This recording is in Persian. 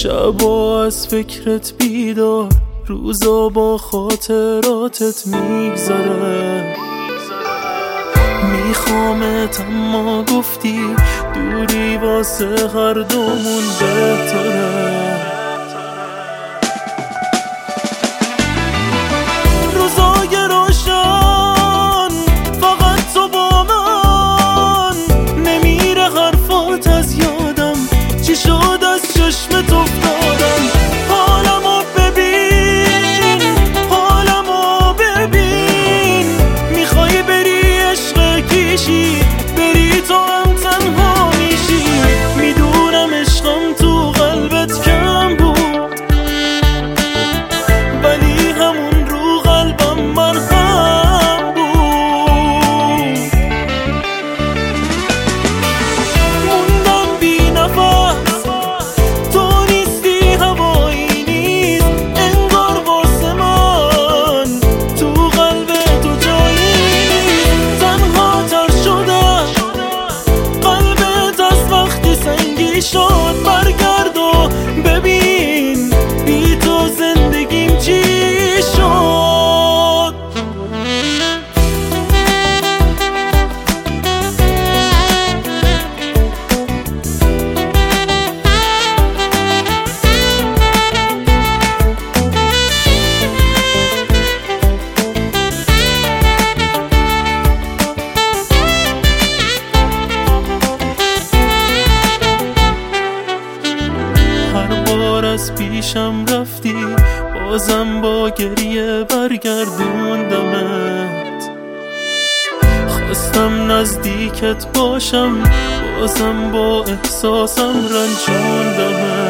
شبا از فکرت بیدار، روزا با خاطراتت میگذره. میخوامت اما گفتی دوری واسه هر دومون بهتره. روزای روشن فقط تو با من، نمیره حرفات از یادم، چی شد از چشمت افتادم. حالمو ببین، حالمو ببین، میخوای بری عشق کشی، بری تو هم تنها میشی. میدونم عشقم تو قلبت کم بود، ولی همون رو قلبم من هم بود. موندم بی نفس، تو نیستی هوایی نیست، انگار واسه من تو قلب تو جایی نیست. تنها تر شدم قلبت از وقتی سنگی شد. برگرد و ببین بی تو زندگیم چی شد. هر بار از پیشم رفتی، بازم با گریه برگردوندمت. خواستم نزدیکت باشم، بازم با احساسم رنجوندمت.